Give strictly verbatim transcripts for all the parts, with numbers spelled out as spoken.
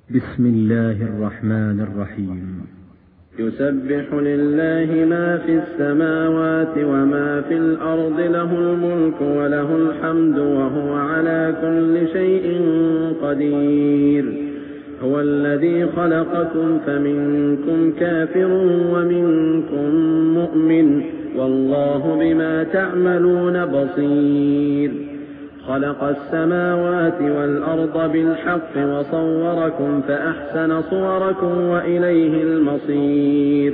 بسم الله الرحمن الرحيم. يسبح لله ما في السماوات وما في الأرض، له الملك وله الحمد وهو على كل شيء قدير. هو الذي خلقكم فمنكم كافر ومنكم مؤمن، والله بما تعملون بصير. خلق السماوات والأرض بالحق وصوركم فأحسن صوركم وإليه المصير.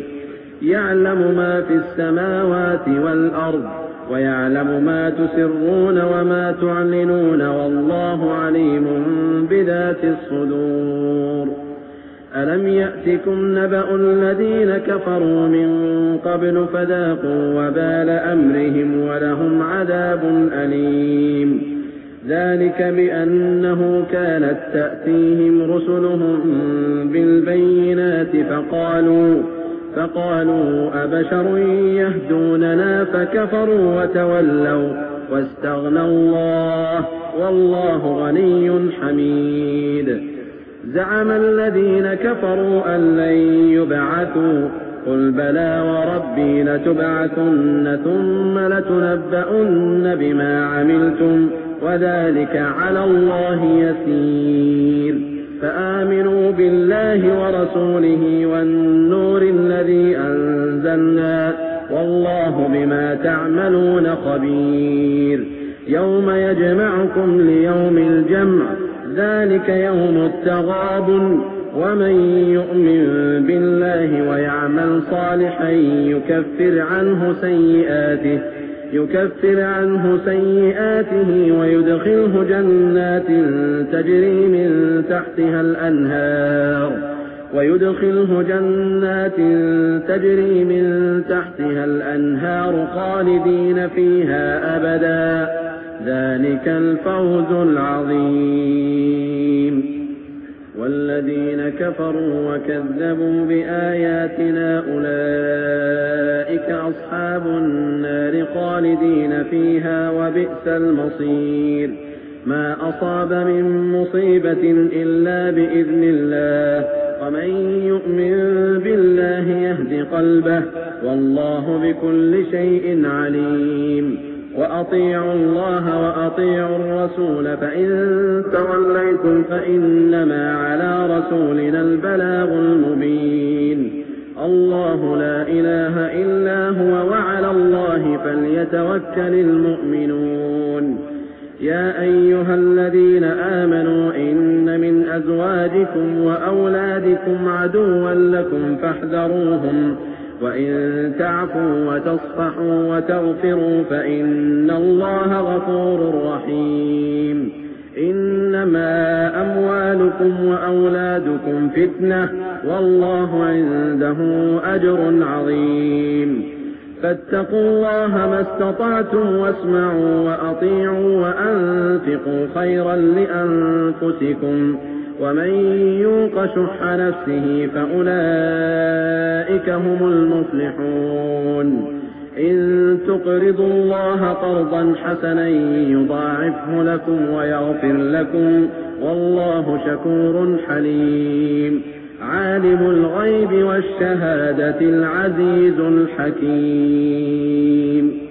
يعلم ما في السماوات والأرض ويعلم ما تسرون وما تعلنون، والله عليم بذات الصدور. ألم يأتكم نبأ الذين كفروا من قبل فذاقوا وبال أمرهم ولهم عذاب أليم. ذلك بأنه كانت تأتيهم رسلهم بالبينات فقالوا فقالوا أبشر يهدوننا فكفروا وتولوا واستغنى الله والله غني حميد. زعم الذين كفروا أن لن يبعثوا، قل بلى وربي لتبعثن ثم لتنبؤن بما عملتم وذلك على الله يسير. فآمنوا بالله ورسوله والنور الذي أنزلنا، والله بما تعملون خبير. يوم يجمعكم ليوم الجمع، ذلك يوم التغابن. ومن يؤمن بالله ويعمل صالحا يكفر عنه سيئاته يكفر عنه سيئاته ويدخله جنات تجري من تحتها الأنهار ويدخله جنات تجري من تحتها الأنهار خالدين فيها أبدا، ذلك الفوز العظيم. والذين كفروا وكذبوا بآياتنا أولئك أصحاب النار خالدين فيها وبئس المصير. ما أصاب من مصيبة إلا بإذن الله، ومن يؤمن بالله يهد قلبه، والله بكل شيء عليم. وأطيعوا الله وأطيعوا الرسول، فإن توليتم فإنما على رسولنا البلاغ المبين. الله لا إله إلا هو وعلى الله فليتوكل المؤمنون. يا أيها الذين آمنوا إن من أزواجكم وأولادكم عدوا لكم فاحذروهم، وإن تعفوا وتصفحوا وتغفروا فإن الله غفور رحيم. إنما أموالكم وأولادكم فتنة، والله عنده أجر عظيم. فاتقوا الله ما استطعتم واسمعوا وأطيعوا وأنفقوا خيرا لأنفسكم، ومن يوق شح نفسه فأولئك هم المفلحون. إن تقرضوا الله قرضا حسنا يضاعفه لكم ويغفر لكم، والله شكور حليم. عالم الغيب والشهادة العزيز الحكيم.